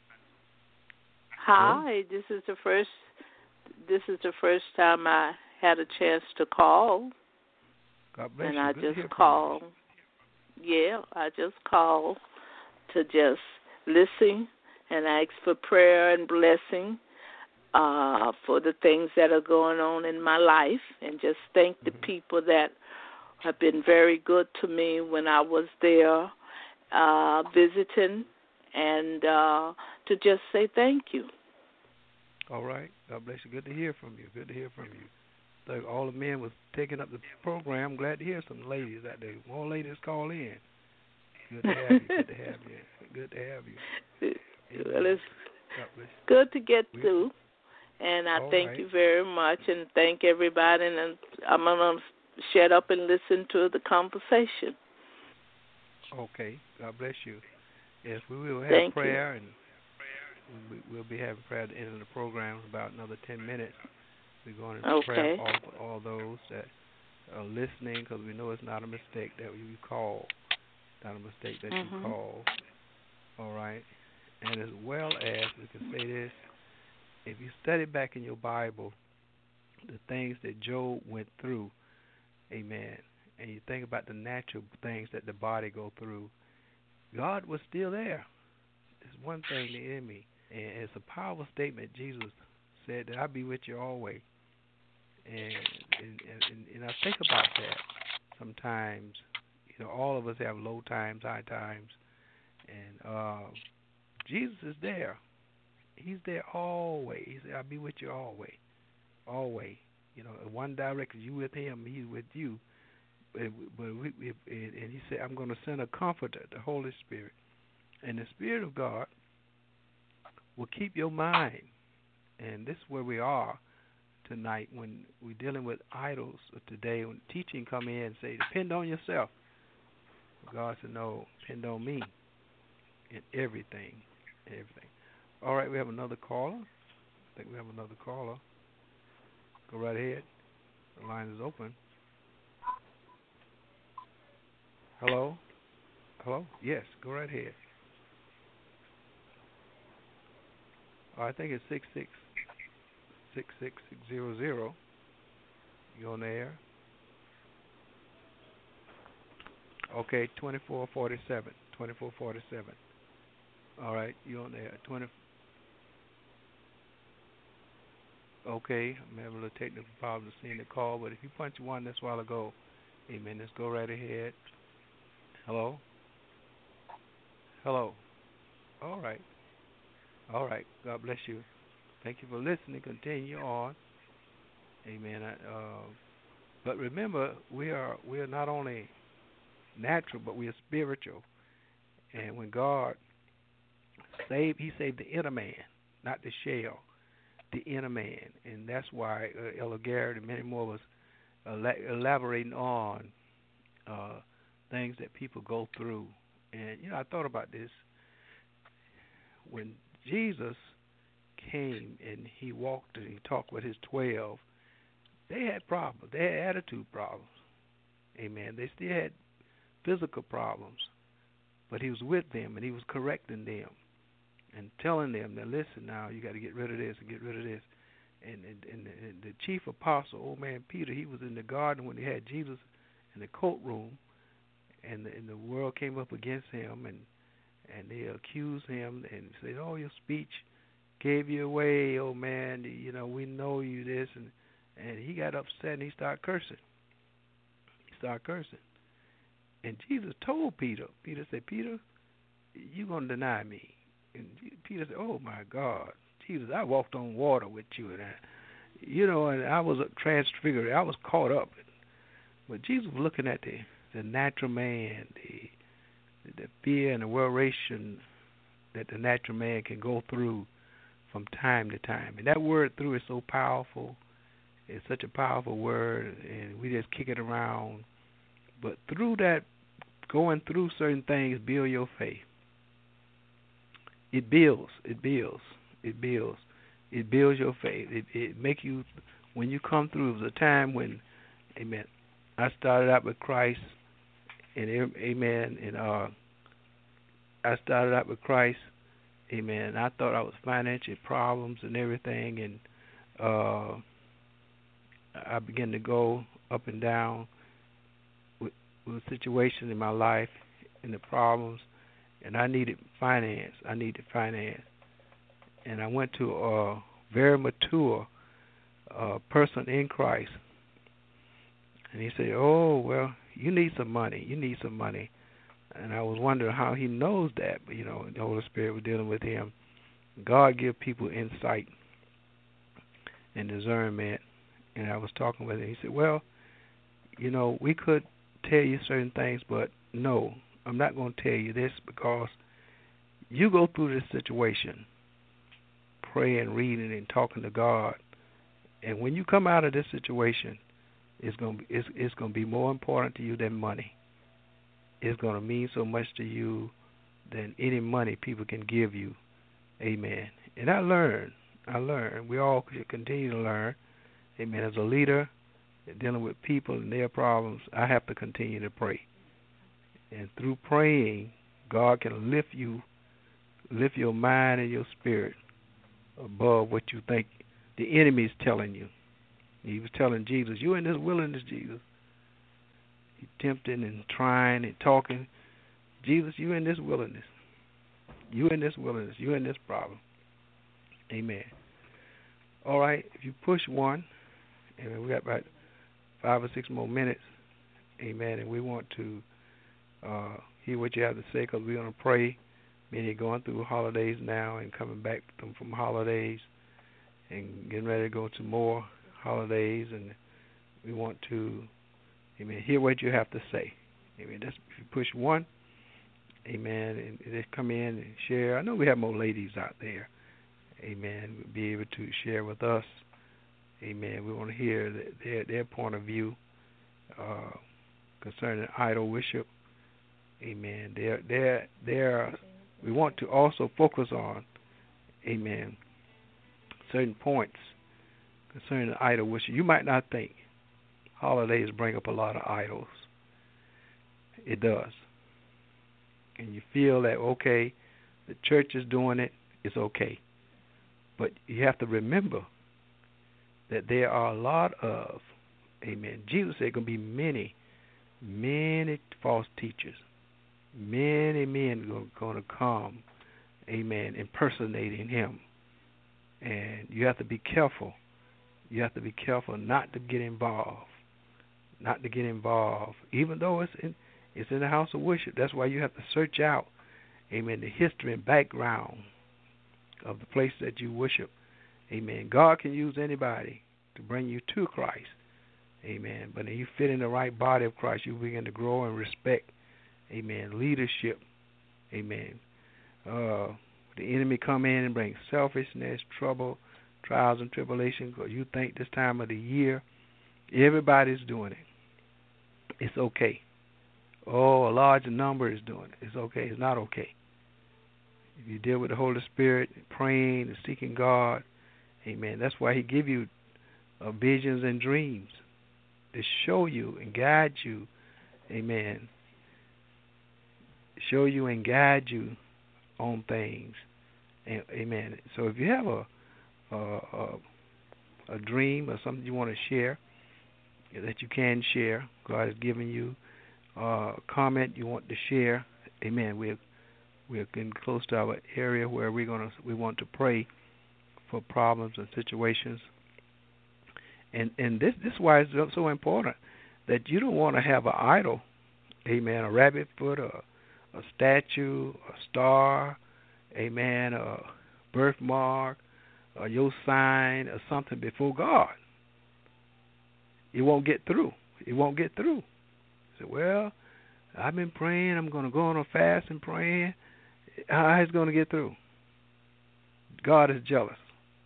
Hi, this is the first. This is the first time I had a chance to call. God bless and you. I Good just called. Yeah, I just called to just listen and ask for prayer and blessing uh, for the things that are going on in my life, and just thank mm-hmm. the people that have been very good to me when I was there uh, visiting. And uh, to just say thank you. All right. God bless you. Good to hear from you. Good to hear from you. So all the men was taking up the program. Glad to hear some ladies out there. More ladies call in. Good to have you. Good to have you. Good to have you. Well, it's good to get we, through. And I thank right. you very much, and thank everybody. And I'm going to shut up and listen to the conversation. Okay. God bless you. Yes, we will have Thank prayer, you. and we'll be having prayer at the end of the program in about another ten minutes. We're going to okay. pray all for all those that are listening, because we know it's not a mistake that you call. Not a mistake that mm-hmm. you call. All right. And as well as, we can say this, if you study back in your Bible the things that Job went through, amen, and you think about the natural things that the body go through, God was still there. It's one thing, the enemy. And it's a powerful statement. Jesus said that I'll be with you always. And, and, and, and I think about that sometimes. You know, all of us have low times, high times. And uh, Jesus is there. He's there always. He said, I'll be with you always. Always. You know, one direction, you with him, he's with you. But we, we, and he said, I'm going to send a comforter, the Holy Spirit. And the Spirit of God will keep your mind. And this is where we are tonight when we're dealing with idols of today. When teaching come in and say, depend on yourself. God said, no, depend on me in everything. Everything. All right, we have another caller. I think we have another caller. Go right ahead. The line is open. Hello? Hello? Yes, go right ahead. Oh, I think it's six six six six six zero zero. You on the air? Okay, twenty-four forty-seven. twenty-four forty-seven. All right, you on the air. twenty. Okay, I'm having a little technical problem seeing the call, but if you punched one this while ago, amen, let's go right ahead. Hello? Hello? All right. All right. God bless you. Thank you for listening. Continue on. Amen. Uh, but remember, we are we are not only natural, but we are spiritual. And when God saved, he saved the inner man, not the shell, the inner man. And that's why uh, Elder Garrett and many more was elaborating on uh, things that people go through. And, you know, I thought about this. When Jesus came and he walked and he talked with his twelve, they had problems. They had attitude problems. Amen. They still had physical problems. But he was with them and he was correcting them and telling them that, listen, now you got to get rid of this and get rid of this. And, and, and, and the chief apostle, old man Peter, he was in the garden when they had Jesus in the courtroom, and the, and the world came up against him, and and they accused him and said, oh, your speech gave you away, oh man, you know, we know you this. And, and he got upset and he started cursing. He started cursing. And Jesus told Peter, Peter said, Peter, you're going to deny me. And Peter said, oh my God, Jesus, I walked on water with you. And I, you know, and I was transfigured. I was caught up. But Jesus was looking at the, the natural man, the the fear and the worration that the natural man can go through from time to time. And that word through is so powerful. It's such a powerful word, and we just kick it around. But through that, going through certain things, build your faith. It builds. It builds. It builds. It builds your faith. It, it makes you, when you come through, it was a time when, amen, I started out with Christ, and amen, and uh, I started out with Christ, amen. I thought I was financial problems and everything, and uh, I began to go up and down with, with situations in my life and the problems, and I needed finance. I needed finance, and I went to a very mature uh, person in Christ, and he said, "Oh well, you need some money. You need some money." And I was wondering how he knows that, but you know, the Holy Spirit was dealing with him. God give people insight and discernment. And I was talking with him. He said, well, you know, we could tell you certain things, but no, I'm not going to tell you this, because you go through this situation, praying, reading, and talking to God. And when you come out of this situation, it's going to be, it's, it's going to be more important to you than money. is going to mean so much to you than any money people can give you. Amen. And I learned. I learned. We all should continue to learn. Amen. As a leader, dealing with people and their problems, I have to continue to pray. And through praying, God can lift you, lift your mind and your spirit above what you think the enemy is telling you. He was telling Jesus, "You in this wilderness, Jesus." He tempting and trying and talking. Jesus, you in this wilderness. You in this wilderness. You in this problem. Amen. All right, if you push one, and we got about five or six more minutes, amen, and we want to uh, hear what you have to say because we're going to pray. Many are going through holidays now and coming back from, from holidays and getting ready to go to more holidays, and we want to, amen, hear what you have to say. Amen. That's, if you push one, amen, and they come in and share. I know we have more ladies out there. Amen. We'll be able to share with us. Amen. We want to hear their their point of view uh, concerning idol worship. Amen. They're, they're, they're, we want to also focus on, amen, certain points concerning idol worship. You might not think holidays bring up a lot of idols. It does. And you feel that, okay, the church is doing it, it's okay. But you have to remember that there are a lot of, amen, Jesus said going to be many, many false teachers. Many men are going to come, amen, impersonating him. And you have to be careful. You have to be careful not to get involved. Not to get involved. Even though it's in, it's in the house of worship. That's why you have to search out, amen, the history and background of the place that you worship. Amen. God can use anybody to bring you to Christ. Amen. But if you fit in the right body of Christ, you begin to grow and respect, amen, leadership. Amen. Uh, the enemy come in and bring selfishness, trouble, trials and tribulation, because you think this time of the year everybody's doing it. It's okay. Oh, a large number is doing it. It's okay. It's not okay. If you deal with the Holy Spirit, praying and seeking God, amen, that's why he give you uh, visions and dreams to show you and guide you, amen, show you and guide you on things, amen. So if you have a a, a, a dream or something you want to share, that you can share, God has given you uh, a comment you want to share, amen, we're We're getting close to our area where we're gonna we want to pray for problems and situations, and and this this is why it's so important that you don't want to have an idol, amen, a rabbit foot, a a statue, a star, amen, a birthmark, or your sign, or something before God. It won't get through. It won't get through. So, well, I've been praying. I'm going to go on a fast and praying. How is it going to get through? God is jealous.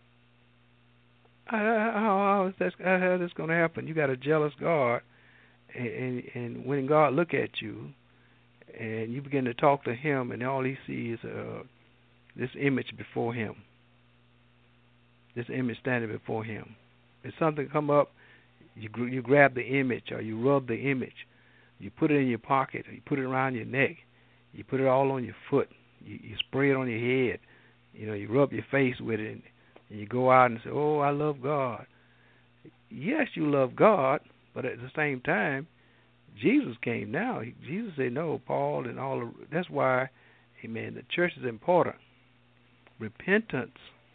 How, how, is that, how is this going to happen? You got a jealous God, and, and, and when God look at you, and you begin to talk to him, and all he sees is uh, this image before him, this image standing before him. If something come up, you you grab the image, or you rub the image, you put it in your pocket, or you put it around your neck, you put it all on your foot. You, you spray it on your head. You know, you rub your face with it, and, and you go out and say, "Oh, I love God." Yes, you love God, but at the same time, Jesus came now. He, Jesus said, "No, Paul," and all of that's why, amen, the church is important. Repentance.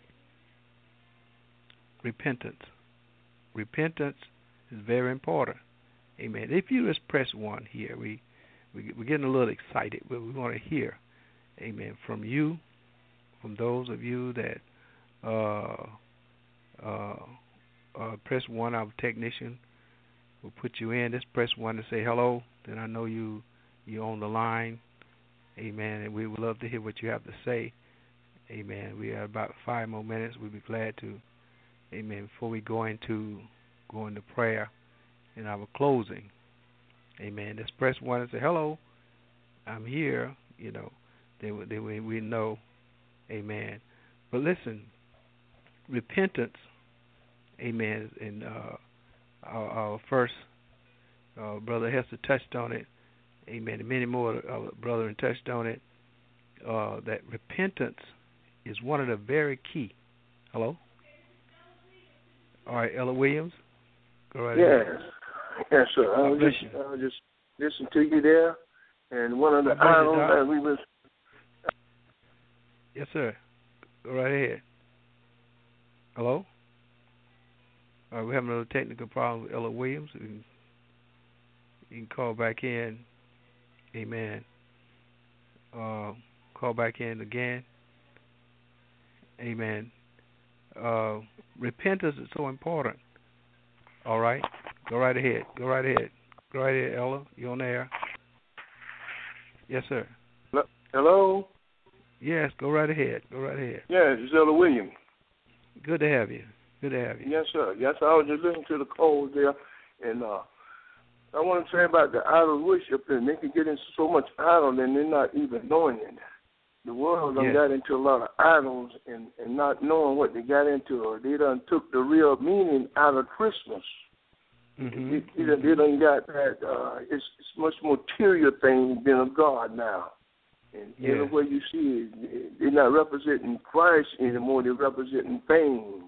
Repentance. Repentance is very important. Amen. If you just press one here, we, we, we're getting a little excited, but we want to hear, amen, from you, from those of you that uh, uh, uh, press one, our technician will put you in. Just press one to say hello, then I know you, you're on the line. Amen. And we would love to hear what you have to say. Amen. We have about five more minutes. We'd be glad to, amen, before we go into go into prayer in our closing. Amen. Just press one and say hello. I'm here, you know, then, then we, we know, amen. But listen, repentance, amen, and uh, our, our first uh, brother Hester touched on it, amen, and many more uh, brethren touched on it, uh, that repentance is one of the very key. Hello? All right, Ella Williams, go right yes. ahead. Yes, sir. I was just, I was just listening to you there, and one of the items that we was. Yes, sir. Go right ahead. Hello? All right, we're having another technical problem with Ella Williams. You can, you can call back in. Amen. Uh, call back in again. Amen. Uh, repentance is so important. All right? Go right ahead. Go right ahead. Go right ahead, Ella. You on the air? Yes, sir. Hello? Yes, go right ahead. Go right ahead. Yes, it's Ella Williams. Good to have you. Good to have you. Yes, sir. Yes, I was just listening to the call there, and uh, I want to say about the idol worship, and they can get into so much idol, and they're not even knowing it. The world done yes. got into a lot of idols and, and not knowing what they got into, or they done took the real meaning out of Christmas. Mm-hmm. They, they, done, they done got that, uh, it's, it's much material thing than of God now. And yeah. everywhere you see it, they're not representing Christ anymore, they're representing things.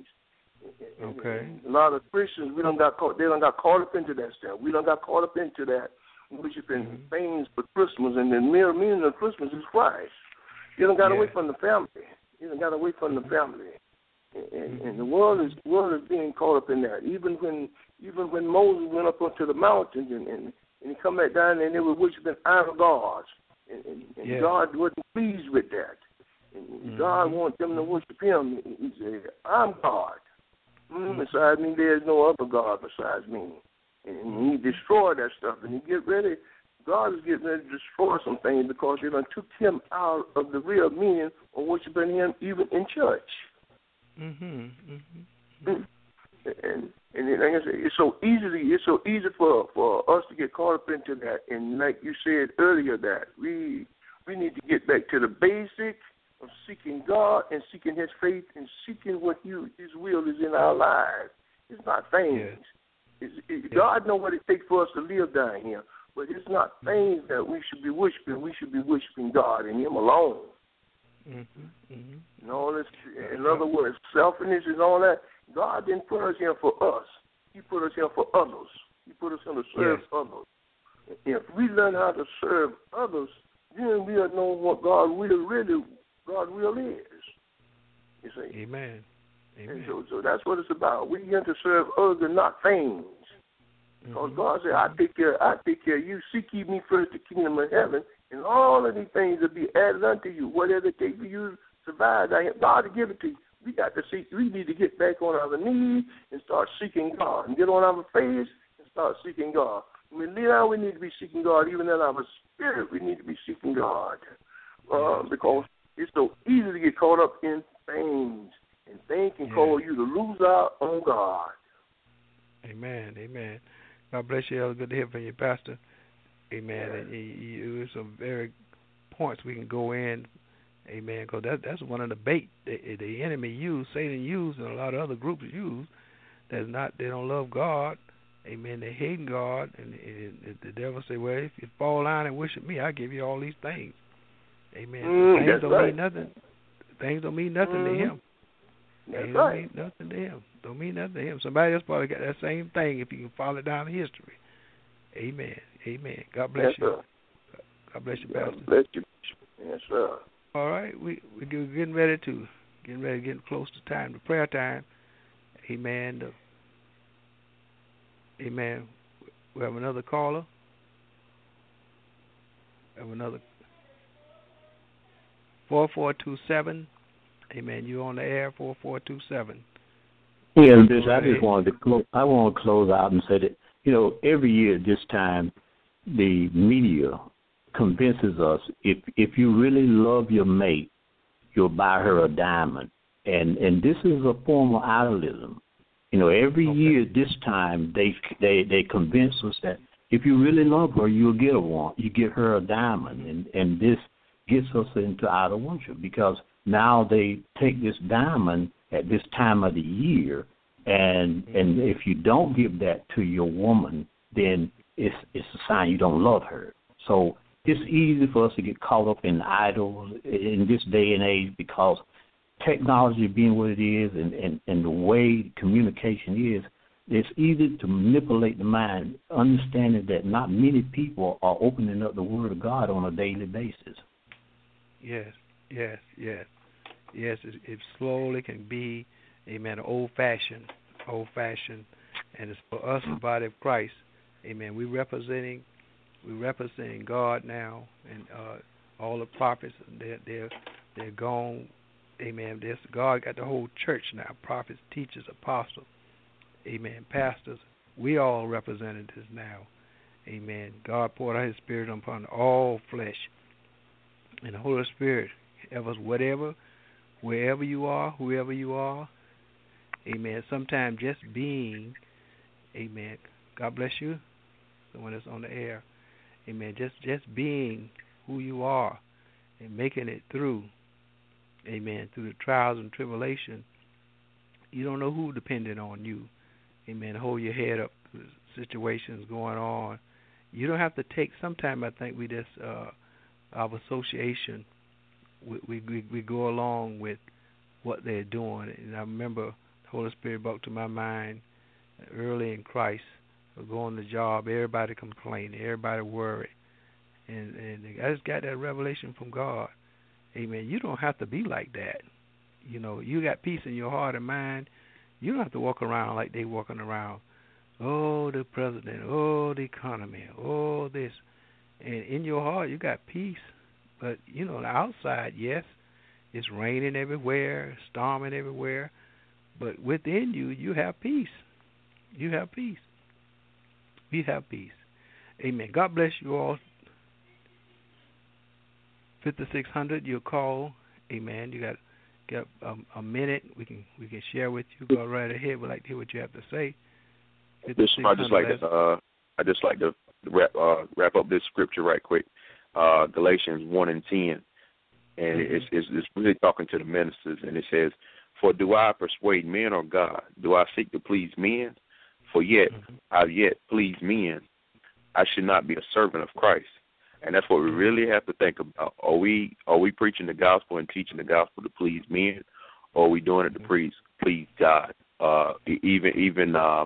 Okay. A lot of Christians, we don't got caught, they don't got caught up into that stuff. We don't got caught up into that, worshiping mm-hmm. things for Christmas, and the mere meaning of Christmas is Christ. You don't got yeah. away from the family. You don't got away from the family, and, and the world is the world is being caught up in that. Even when even when Moses went up onto the mountains and and, and he come back down and they were worshiping idol gods, and, and, and yeah. God wasn't pleased with that. And mm-hmm. God wanted them to worship Him. He said, "I'm God. Mm-hmm. Besides me, there is no other God besides me." And He destroyed that stuff, and He get ready. God is getting ready to destroy some things because they done took Him out of the real meaning of worshiping Him even in church. Mm-hmm. Mm-hmm. And and like I said, it's so easily it's so easy for, for us to get caught up into that. And like you said earlier, that we we need to get back to the basic of seeking God and seeking His faith and seeking what you, His will is in our lives. It's not things. Yeah. It's, it, yeah. God knows what it takes for us to live down here. But it's not things that we should be worshiping. We should be worshiping God and Him alone. Mm-hmm. Mm-hmm. And all this, in other words, selfishness and all that. God didn't put us here for us. He put us here for others. He put us here to serve yes. others. If we learn how to serve others, then we'll know what God will really, God will is. You see? Amen. Amen. And so, so that's what it's about. We here to serve others and not things. Because mm-hmm. God said, I take care I take care of you. Seek ye me first the kingdom of heaven, and all of these things will be added unto you. Whatever it takes for you to survive, God will give it to you. We got to seek, we need to get back on our knees and start seeking God. And get on our face and start seeking God. When we lay down, we need to be seeking God. Even in our spirit, we need to be seeking God. Uh, because it's so easy to get caught up in things. And things can yeah. cause you to lose out on God. Amen. Amen. God bless you. Good to hear from you, Pastor. Amen. And you, you, there's some very points we can go in. Amen. Because that, that's one of the bait the, the enemy used, Satan used, and a lot of other groups use. That's not. They don't love God. Amen. They hate God, and, and the devil say, "Well, if you fall down and worship me, I give you all these things." Amen. Mm, things don't right. mean nothing. Things don't mean nothing mm. to him. That's things right. don't mean nothing to him. Don't mean nothing to him. Somebody else probably got that same thing if you can follow down the history. Amen. Amen. God bless yes, you. Sir. God bless you, God Pastor. bless you. Yes, sir. All right, we we getting ready to getting ready, getting close to time, to prayer time. Amen. The, amen. We have another caller. We have another four four two seven. Amen. You on the air? Four four two seven. Yeah, Bishop. I just wanted to close. I want to close out and say that you know every year at this time, the media convinces us if if you really love your mate, you'll buy her a diamond, and and this is a form of idolism. You know, every okay. year this time they they they convince us that if you really love her, you'll get a one. You get her a diamond, and and this gets us into idol worship because now they take this diamond at this time of the year, and mm-hmm. and if you don't give that to your woman, then it's it's a sign you don't love her. So it's easy for us to get caught up in idols in this day and age because technology being what it is and, and, and the way communication is, it's easy to manipulate the mind, understanding that not many people are opening up the Word of God on a daily basis. Yes, yes, yes. Yes, it, it slowly can be, amen, old-fashioned, old-fashioned, and it's for us, the body of Christ, amen, we're representing, we're representing God now, and uh, all the prophets, they're, they're, they're gone, amen, there's, God got the whole church now, prophets, teachers, apostles, amen, pastors, we all representatives now, amen. God poured out His Spirit upon all flesh, and the Holy Spirit help us whatever, wherever you are, whoever you are, amen. Sometimes just being, amen. God bless you, someone that's on the air, amen. Just just being who you are and making it through, amen, through the trials and tribulation. You don't know who depended on you, amen. Hold your head up through the situations going on. You don't have to take, sometimes I think we just, uh, our association, We, we we go along with what they're doing. And I remember the Holy Spirit brought to my mind early in Christ, going to the job, everybody complaining, everybody worried. And, and I just got that revelation from God. Amen. You don't have to be like that. You know, you got peace in your heart and mind. You don't have to walk around like they walking around. Oh, the president. Oh, the economy. Oh, this. And in your heart, you got peace. But, you know, the outside, yes, it's raining everywhere, storming everywhere. But within you, you have peace. You have peace. You have peace. Amen. God bless you all. fifty-six hundred, you'll call. Amen. You got got um, a minute. We can we can share with you. Go right ahead. We'd like to hear what you have to say. This, I just like to uh, I just like to wrap uh, wrap up this scripture right quick. Uh, Galatians one and ten, and mm-hmm. it's, it's it's really talking to the ministers, and it says, "For do I persuade men or God? Do I seek to please men? For yet mm-hmm. I yet please men. I should not be a servant of Christ." And that's what we really have to think about. Are we are we preaching the gospel and teaching the gospel to please men, or are we doing it to please please God? Uh, even even uh,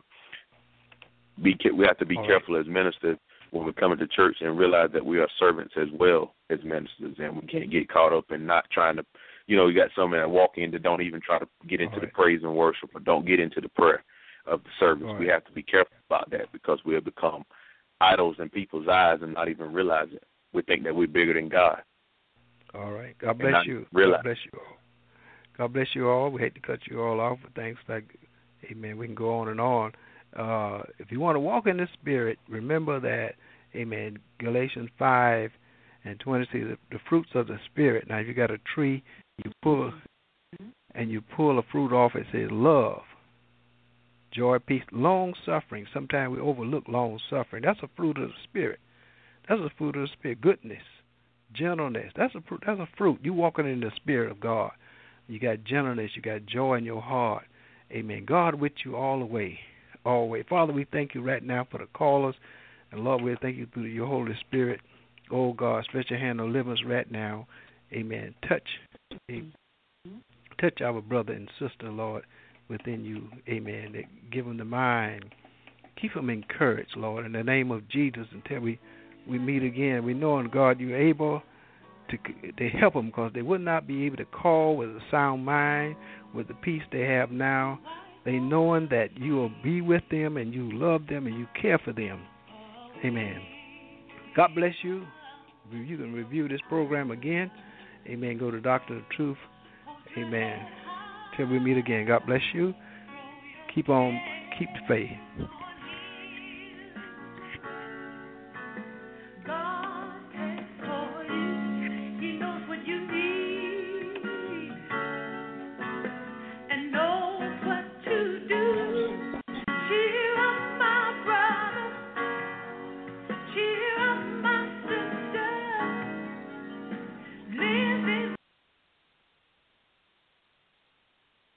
be we have to be All careful right. as ministers when we come into church and realize that we are servants as well as ministers, and we can't get caught up in not trying to, you know, you got some that walk in that don't even try to get into right. the praise and worship or don't get into the prayer of the service. Right. We have to be careful about that because we have become idols in people's eyes and not even realize it. We think that we're bigger than God. All right. God bless you. Realize. God bless you all. God bless you all. We hate to cut you all off, but thanks. Like, amen. We can go on and on. Uh, if you want to walk in the Spirit, remember that, amen, Galatians five and twenty says the, the fruits of the Spirit. Now, if you got a tree, you pull and you pull a fruit off, it says love, joy, peace, long-suffering. Sometimes we overlook long-suffering. That's a fruit of the Spirit. That's a fruit of the Spirit. Goodness, gentleness. That's a fruit. That's a fruit. You walking in the Spirit of God. You got gentleness. You got joy in your heart. Amen. God with you all the way. Always. Father, we thank you right now for the callers. And Lord, we thank you through your Holy Spirit. Oh, God, stretch your hand on deliverance right now. Amen. Touch. Amen. Touch our brother and sister, Lord, within you. Amen. That give them the mind. Keep them encouraged, Lord, in the name of Jesus until we, we meet again. We know, and God, you're able to, to help them because they would not be able to call with a sound mind, with the peace they have now. They knowing that you will be with them and you love them and you care for them. Amen. God bless you. You can review this program again. Amen. Go to Doctor of Truth. Amen. Till we meet again. God bless you. Keep on, keep the faith.